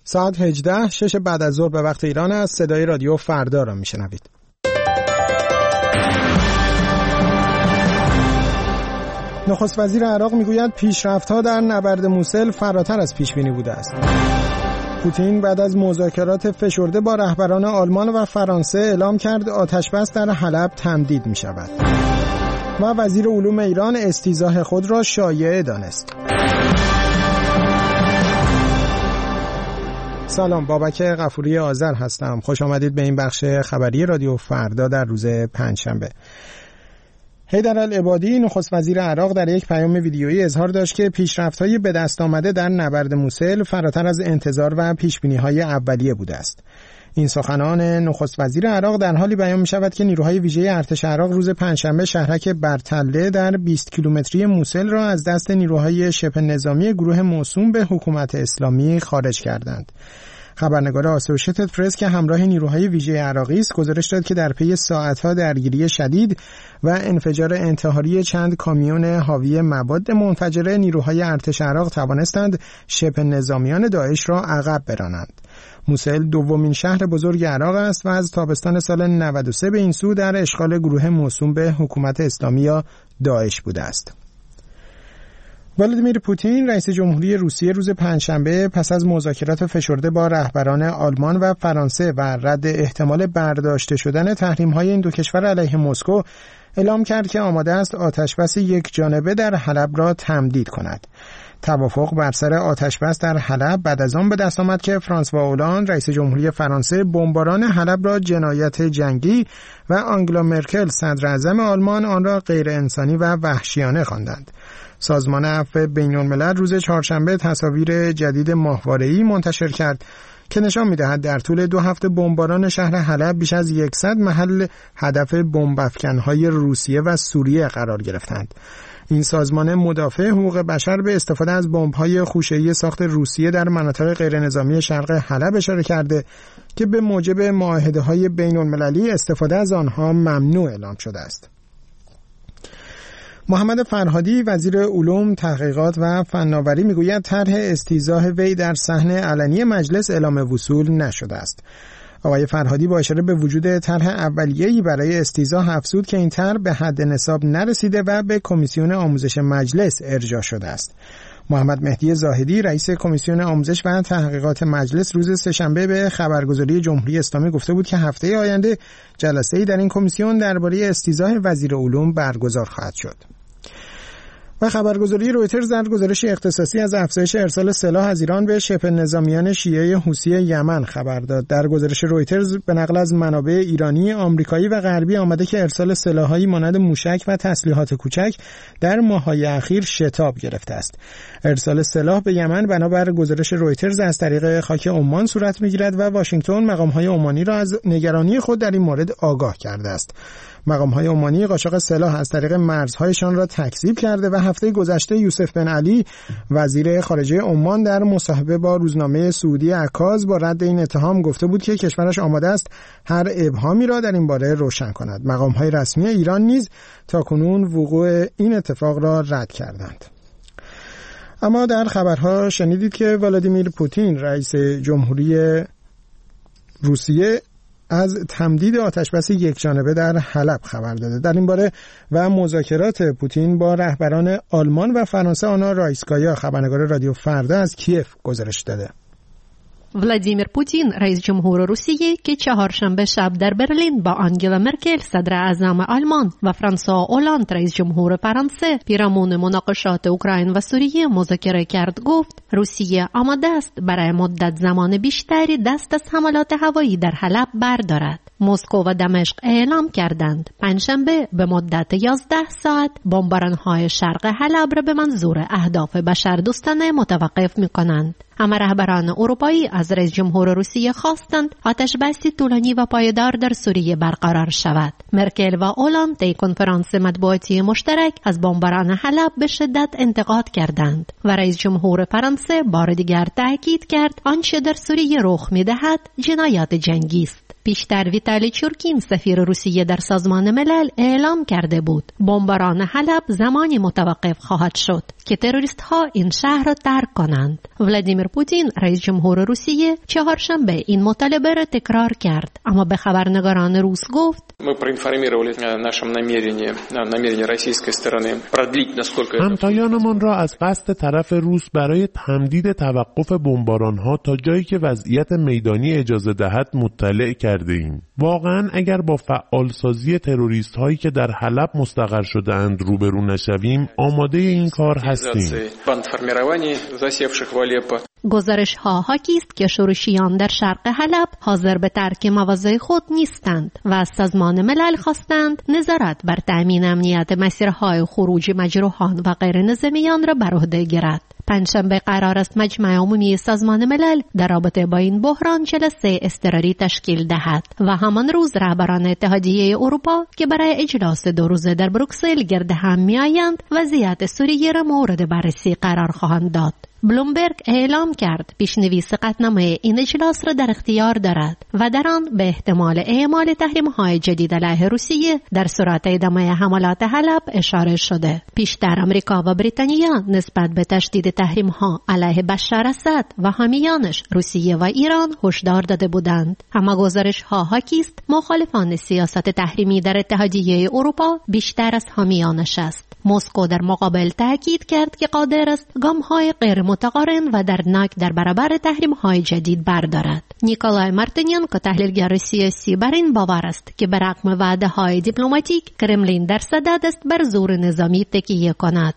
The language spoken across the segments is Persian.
ساعت 18 6 بعد از ظهر به وقت ایران است. صدای رادیو فردا را میشنوید. نخست وزیر عراق میگوید پیشرفت‌ها در نبرد موصل فراتر از پیش‌بینی بوده است. پوتین بعد از مذاکرات فشرده با رهبران آلمان و فرانسه اعلام کرد آتش‌بس در حلب تمدید می‌شود. و وزیر علوم ایران استیضاح خود را شایعه دانست. سلام، بابک غفوری آذر هستم. خوش آمدید به این بخش خبری رادیو فردا در روز پنجشنبه. حیدر العبادی نخست وزیر عراق در یک پیام ویدیویی اظهار داشت که پیشرفت‌های به دست آمده در نبرد موصل فراتر از انتظار و پیش‌بینی‌های اولیه بوده است. این سخنان نخست وزیر عراق در حالی بیان می‌شود که نیروهای ویژه ارتش عراق روز پنجشنبه شهرک برتله در 20 کیلومتری موصل را از دست نیروهای شبه نظامی گروه موسوم به حکومت اسلامی خارج کردند. خبرنگار آسوشیتد پرس که همراه نیروهای ویژه عراقی است گزارش داد که در پی ساعت‌ها درگیری شدید و انفجار انتحاری چند کامیون حاوی مواد منفجره نیروهای ارتش عراق توانستند شبه نظامیان داعش را عقب برانند. موصل دومین شهر بزرگ عراق است و از تابستان سال 93 به این سو در اشغال گروه موسوم به حکومت اسلامی یا داعش بوده است. ولادیمیر پوتین رئیس جمهوری روسیه روز پنجشنبه پس از مذاکرات فشرده با رهبران آلمان و فرانسه و رد احتمال برداشته شدن تحریم‌های این دو کشور علیه مسکو اعلام کرد که آماده است آتش‌بس یک جانبه در حلب را تمدید کند. توافق بر سر آتش‌بس در حلب بعد از آن به دست آمد که فرانسوا اولاند رئیس جمهوری فرانسه بمباران حلب را جنایت جنگی و آنگلا مرکل صدر اعظم آلمان آن را غیر انسانی و وحشیانه خواندند. سازمان عفو بین‌الملل روز چهارشنبه تصاویر جدید ماهواره‌ای منتشر کرد که نشان می‌دهد در طول 2 هفته بمباران شهر حلب بیش از 100 محل هدف بمب‌افکن‌های روسیه و سوریه قرار گرفتند. این سازمان مدافع حقوق بشر به استفاده از بمب‌های خوشه‌ای ساخت روسیه در مناطق غیرنظامی شرق حلب اشاره کرده که به موجب معاهده‌های بین‌المللی استفاده از آنها ممنوع اعلام شده است. محمد فرهادی وزیر علوم، تحقیقات و فناوری میگوید طرح استیضاح وی در صحن علنی مجلس اعلام وصول نشده است. آقای فرهادی با اشاره به وجود طرح اولیه‌ای برای استیضاح افزود که این طرح به حد نصاب نرسیده و به کمیسیون آموزش مجلس ارجاع شده است. محمد مهدی زاهدی رئیس کمیسیون آموزش و تحقیقات مجلس روز سه‌شنبه به خبرگزاری جمهوری اسلامی گفته بود که هفته آینده جلسه‌ای در این کمیسیون درباره استیضاح وزیر علوم برگزار خواهد شد. و خبرگزاری رویترز در گزارشی اختصاصی از افزایش ارسال سلاح از ایران به شبه نظامیان شیعه حوثی یمن خبر داد. در گزارش رویترز به نقل از منابع ایرانی، آمریکایی و غربی آمده که ارسال سلاح‌هایی مانند موشک و تسلیحات کوچک در ماه‌های اخیر شتاب گرفته است. ارسال سلاح به یمن بنابر گزارش رویترز از طریق خاک عمان صورت می‌گیرد و واشنگتن مقام‌های عمانی را از نگرانی خود در این مورد آگاه کرده است. مقام‌های عمانی قاچاق سلاح از طریق مرزهایشان را تکذیب کرده و هفته گذشته یوسف بن علی وزیر خارجه عمان در مصاحبه با روزنامه سعودی عکاظ با رد این اتهام گفته بود که کشورش آماده است هر ابهامی را در این باره روشن کند. مقام‌های رسمی ایران نیز تاکنون وقوع این اتفاق را رد کردند. اما در خبرها شنیدید که ولادیمیر پوتین رئیس جمهوری روسیه از تمدید آتش‌بس یکجانبه در حلب خبر داده. در این باره و مذاکرات پوتین با رهبران آلمان و فرانسه آنا رایسکایا خبرنگار رادیو فردا از کیف گزارش داده. ولادیمیر پوتین رئیس جمهور روسیه که چهارشنبه شب در برلین با آنگلا مرکل صدر اعظم آلمان و فرانسوا اولاند رئیس جمهور فرانسه پیرامون مناقشات اوکراین و سوریه مذاکره کرد گفت روسیه آماده است برای مدت زمان بیشتری دست از حملات هوایی در حلب بردارد. مسکو و دمشق اعلام کردند پنجشنبه به مدت 11 ساعت بمباران‌های شرق حلب را به منظور اهداف بشردوستانه متوقف می‌کنند. اما رهبران اروپایی از رئیس جمهور روسیه خواستند آتش‌بسی طولانی و پایدار در سوریه برقرار شود. مرکل و اولاند در کنفرانس مطبوعاتی مشترک از بمباران حلب به شدت انتقاد کردند و رئیس جمهور فرانسه بار دیگر تاکید کرد آنچه در سوریه رخ می‌دهد جنایات جنگی است. پیشتر ویتالی چورکین سفیر روسیه در سازمان ملل اعلام کرده بود بمباران حلب زمانی متوقف خواهد شد که تروریست ها این شهر را ترک کنند. ولادیمیر پوتین رئیس جمهور روسیه چهارشنبه این مطالبه را تکرار کرد، اما به خبرنگاران روس گفت همتایانمان را از قصد طرف روس برای تمدید توقف بمباران‌ها تا جایی که وضعیت میدانی اجازه دهد مطلع کرده ایم. واقعاً اگر با فعالسازی تروریست هایی که در حلب مستقر شده‌اند روبرو نشویم، آماده این کار هستیم. گزارش ها حاکی است که شورشیان در شرق حلب حاضر به ترک مواضع خود نیستند و از سازمان ملل خواستند نظارت بر تأمین امنیت مسیرهای خروج مجروحان و غیر نظامیان را بر عهده گیرد. پنجشنبه قرار است مجمع عمومی سازمان ملل در رابطه با این بحران جلسه اضطراری تشکیل دهد و همان روز رهبران اتحادیه اروپا که برای اجلاس 2 روزه در بروکسل گرد هم می‌آیند وضعیت سوریه را مورد بررسی قرار خواهند داد. بلومبرگ اعلام کرد پیشنویس قطعنامه این اجلاس را در اختیار دارد و در آن به احتمال اعمال تحریم‌های جدید علیه روسیه در صورت ادامه حملات حلب اشاره شده. پیشتر آمریکا و بریتانیا نسبت به تشدید تحریم‌ها علیه بشار اسد و حامیانش روسیه و ایران هشدار داده بودند. اما گزارش‌ها حاکی است مخالفان سیاست تحریمی در اتحادیه اروپا بیشتر از حامیانش است. مسکو در مقابل تاکید کرد که قادر است گام‌های غیر متقارن و دردناک در برابر تحریم‌های جدید بردارد. نیکولای مارتینینکو تحلیلگر سیاسی بر این باور است که برغم وعده‌های دیپلماتیک کرملین در صدد است بر زور نظامی تکیه کند.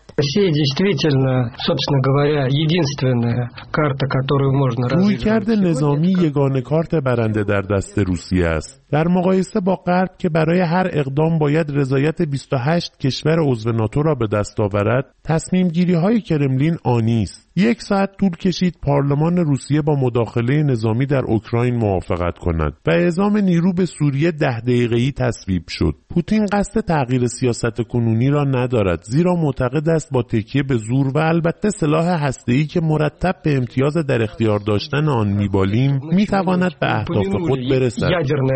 رویکرد نظامی یگانه کارت برنده در دست روسیه است. در مقایسه با غرب که برای هر اقدام باید رضایت 28 کشور عضو ناتو را به دست آورد، تصمیم گیری های کرملین آنی است. 1 ساعت طول کشید پارلمان روسیه با مداخله نظامی در اوکراین موافقت کند و اعزام نیرو به سوریه 10 دقیقه‌ای تصویب شد. پوتین قصد تغییر سیاست کنونی را ندارد، زیرا معتقد است با تکیه به زور و البته سلاح هسته‌ای که مرتب به امتیاز در اختیار داشتن آن می‌بالیم می‌تواند به اهداف خود برسد.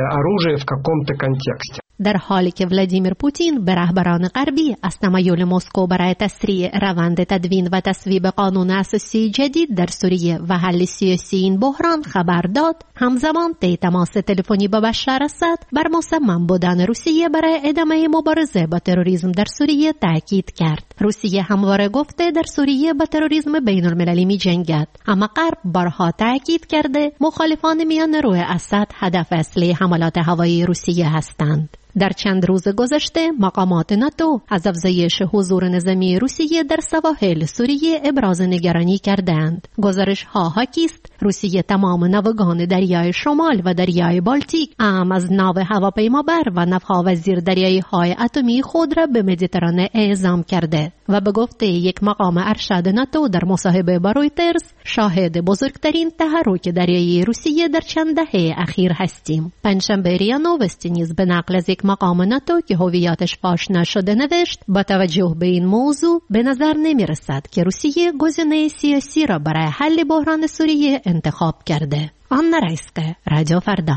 در حالی که ولادیمیر پوتین به رهبران غربی از تمایل مسکو برای تسریع روند تدوین و تصویب قانون اساسی جدید در سوریه و حل سیاسی این بحران خبر داد، همزمان طی تماس تلفنی با بشار اسد بر مصمم بودن روسیه برای ادامه مبارزه با تروریسم در سوریه تاکید کرد. روسیه همواره گفته در سوریه با تروریسم بین‌المللی می‌جنگد، اما غرب بارها تاکید کرده مخالفان میان‌رو اسد هدف اصلی حملات هوایی روسیه هستند. در چند روز گذشته مقامات ناتو از افزایش حضور نظامی روسیه در سواحل سوریه ابراز نگرانی کردند. گزارش‌ها حاکی است روسیه تمام ناوگان دریای شمال و دریای بالتیک، اعم از ناو هواپیمابر و نفها زیردریایی‌های اتمی خود را به مدیترانه اعزام کرده و به گفته یک مقام ارشد ناتو در مصاحبه با رویترز شاهد بزرگترین تحرک دریایی روسیه در چند دهه اخیر هستیم. پنجشنبه ریا نووستی نیز به نقل از یک مقام ناتو که هویتش فاش نشده نوشت با توجه به این موضوع به نظر نمی رسد که روسیه گزینه سیاسی را برای حل بحران سوریه انتخاب کرده. آن رئیسقه رادیو فردا.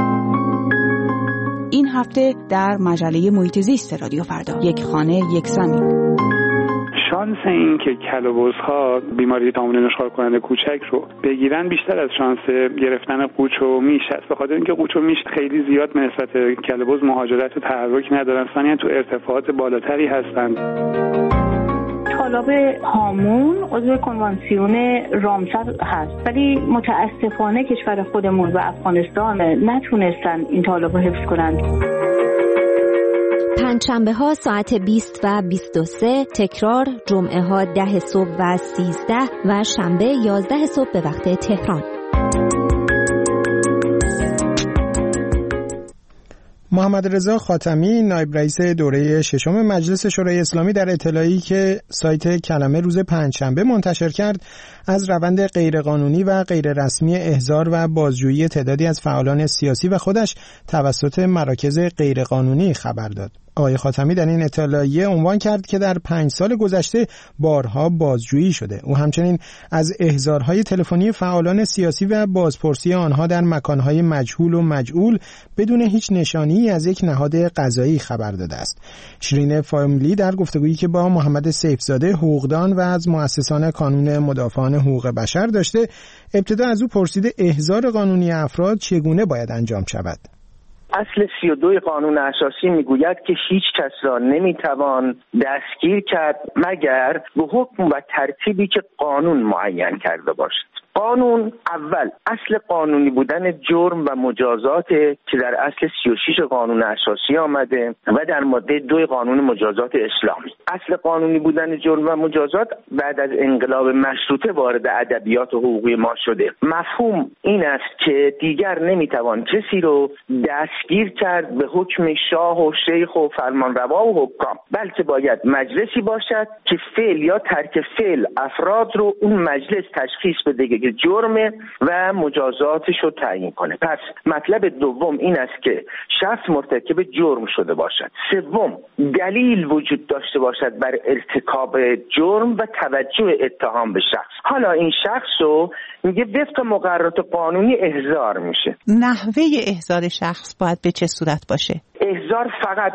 این هفته در مجله محیط زیست رادیو فردا، یک خانه یک زمین. شانس این که کل‌وبزها بیماری تامین نشخوار کننده کوچک رو بگیرن بیشتر از شانس گرفتن قوچ و میش است، به خاطر اینکه قوچ و میش خیلی زیاد به نسبت کل‌وبز مهاجرت و تحرک ندارن، ثانیاً تو ارتفاعات بالاتری هستند. طالاب هامون عضو کنوانسیون رامسر هست، ولی متاسفانه کشور خودمون و افغانستان نتونستن این طالاب رو حفظ کنند. پنجشنبه ها ساعت 20 و 23، تکرار جمعه ها 10 صبح و 13 و شنبه 11 صبح به وقت تهران. محمد رضا خاتمی نایب رئیس دوره 6 مجلس شورای اسلامی در اطلاعی که سایت کلمه روز پنجشنبه منتشر کرد از روند غیرقانونی و غیررسمی احضار و بازجویی تعدادی از فعالان سیاسی و خودش توسط مراکز غیرقانونی خبر داد. آقای خاتمی در این اطلاعیه عنوان کرد که در 5 سال گذشته بارها بازجویی شده. او همچنین از احضارهای تلفنی فعالان سیاسی و بازپرسی آنها در مکانهای مجهول و مجعول بدون هیچ نشانی از یک نهاد قضایی خبر داده است. شیرین فامیلی در گفتگویی که با محمد سیفزاده حقوقدان و از مؤسسان کانون مدافعان حقوق بشر داشته، ابتدا از او پرسیده احضار قانونی افراد چگونه باید انجام شود. اصل 32 قانون اساسی میگوید که هیچ کس را نمیتوان دستگیر کرد مگر به حکم و ترتیبی که قانون معین کرده باشد. قانون اول اصل قانونی بودن جرم و مجازات که در اصل 36 قانون اساسی آمده و در ماده 2 قانون مجازات اسلامی. اصل قانونی بودن جرم و مجازات بعد از انقلاب مشروطه وارد ادبیات حقوقی ما شده. مفهوم این است که دیگر نمیتوان کسی رو دستگیر کرد به حکم شاه و شیخ و فرمانروا و حکام، بلکه باید مجلسی باشد که فعل یا ترک فعل افراد رو اون مجلس تشخیص بده که جرم و مجازاتش رو تعیین کنه. پس مطلب دوم این است که شخص مرتکب جرم شده باشد. سوم، دلیل وجود داشته باشد بر ارتکاب جرم و توجه اتهام به شخص. حالا این شخص رو میگه وفق مقررات قانونی احضار میشه. نحوه احضار شخص باید به چه صورت باشه؟ احضار فقط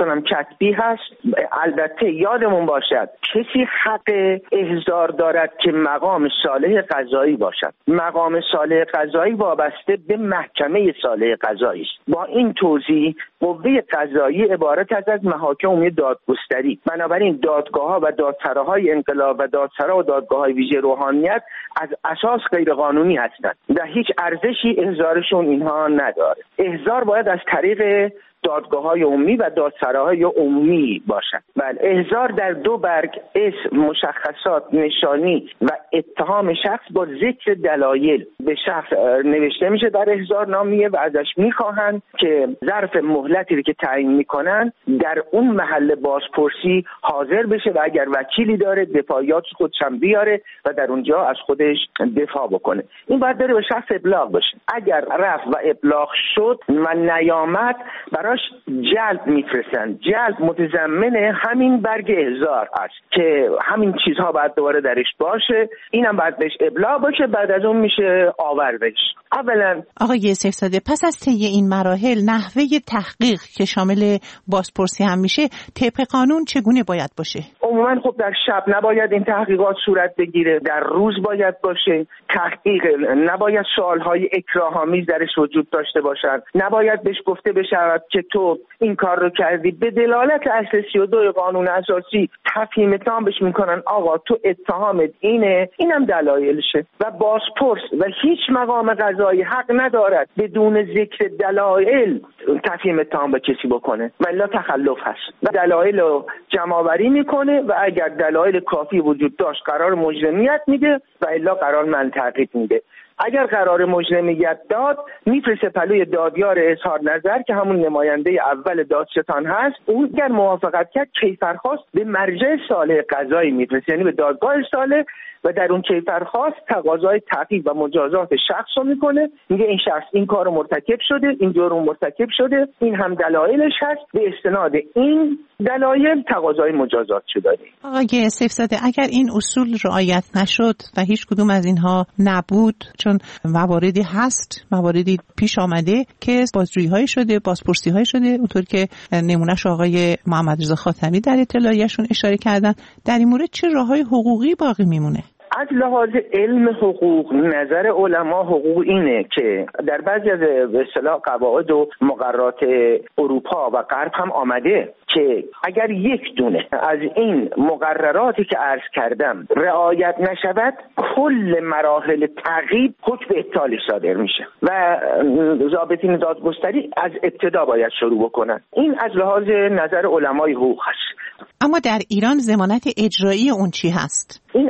کتبی هست. البته یادمون باشد کسی حق احضار دارد که مقام صالح قضایی باشد. مقام صالح قضایی وابسته به محکمه صالح قضایی است. با این توضیح قوه قضایی عبارت از محاکم عمومی دادگستری، بنابراین دادگاه‌ها و دادسراهای انقلاب و دادسرا و دادگاه‌های ویژه روحانیت از اساس غیر قانونی هستند و هیچ ارزشی احضارشون اینها نداره. احضار باید از طریق دادگاه‌های عمومی و دادسراهای عمومی باشد. بله، احضار در 2 برگ اسم، مشخصات، نشانی و اتهام شخص با ذکر دلایل به شخص نوشته میشه در احضارنامه و ازش میخواهند که ظرف مهلتی که تعیین میکنن در اون محل بازپرسی حاضر بشه و اگر وکیلی داره دفاعیات خودش هم بیاره و در اونجا از خودش دفاع بکنه. این باید بره به شخص ابلاغ بشه. اگر رفت و ابلاغ شد و نیامد براش جلب میفرستن. جلب متضمن همین برگ احضار است که همین چیزها باید دوباره درش باشه. اینم باید بهش ابلاغ باشه، بعد از اون میشه آوردش. اولا آقای سیفزاده، پس از طی این مراحل نحوه تحقیق که شامل بازپرسی هم میشه طبق قانون چگونه باید باشه؟ عموما خب در شب نباید این تحقیقات صورت بگیره، در روز باید باشه. تحقیق نباید سوالهای اکراه‌آمیز درش وجود داشته باشد. نباید بهش گفته بشود که تو این کار رو کردی. به دلالت اصل 32 قانون اساسی تفهیم تام بهش میکنن آقا تو اتهامت اینه، اینم دلایلشه و بازپرس و هیچ مقام قضایی حق ندارد بدون ذکر دلایل تفهیم تام به کسی بکنه و الا تخلف هست و دلایل رو جمع‌آوری میکنه و اگر دلایل کافی وجود داشت قرار مجرمیت میده و الا قرار منطقی میده. اگر قرار مجرمیت داد میفرسته پلوی دادیار اظهار نظر که همون نماینده اول دادستان هست. اون اگر موافقت کرد کیفرخواست به مرجع صالح قضایی میفرسته، یعنی به دادگاه صالح و در اون کیفرخواست تقاضای تعقیب و مجازات شخص رو میکنه. میگه این شخص این کار مرتکب شده، این جرم مرتکب شده، این هم دلایلش هست، به استناد این دلایل تقاضای مجازات شده. آقای سیفزاده، اگر این اصول رعایت نشد و هیچ کدوم از اینها نبود، چون مواردی هست، مواردی پیش آمده که بازجویی‌های شده، بازپرسی‌های شده، اونطور که نمونهش آقای محمد رضا خاتمی در اطلاعیه‌شون اشاره کردن، در این مورد چه راه‌های حقوقی باقی میمونه؟ از لحاظ علم حقوق نظر علما حقوق اینه که در بعضی از به اصطلاح قواعد و مقررات اروپا و غرب هم آمده که اگر یک دونه از این مقرراتی که عرض کردم رعایت نشود کل مراحل تعقیب حکم اعطالش صادر میشه و ضابطین دادگستری از ابتدا باید شروع بکنن. این از لحاظ نظر علمای حقوق هست. اما در ایران ضمانت اجرایی اون چی هست؟ این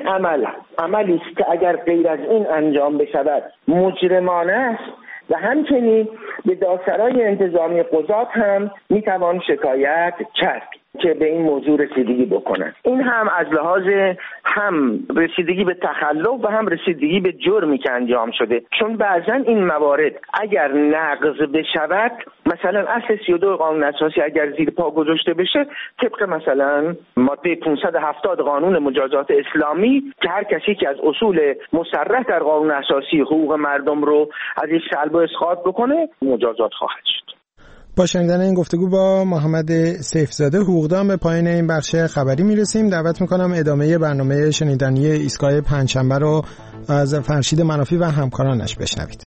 عملی است که اگر غیر از این انجام بشود مجرمانه است و همچنین به دادسرای انتظامی قضات هم میتوان شکایت کرد. که به این موضوع رسیدگی بکنن. این هم از لحاظ هم رسیدگی به تخلف و هم رسیدگی به جرمی که انجام شده، چون بعضا این موارد اگر نقض بشود، مثلا اصل 32 قانون اساسی اگر زیر پا گذاشته بشه، طبق مثلا ماده 570 قانون مجازات اسلامی که هر کسی که از اصول مصرح در قانون اساسی حقوق مردم رو از این سلب و اسقاط بکنه مجازات خواهد شد. با شنیدن این گفتگو با محمد سیفزاده حقوقدان به پایان این بخش خبری میرسیم. دعوت میکنم ادامه برنامه شنیدنی ایستگاه پنجشنبه رو از فرشید منافی و همکارانش بشنوید.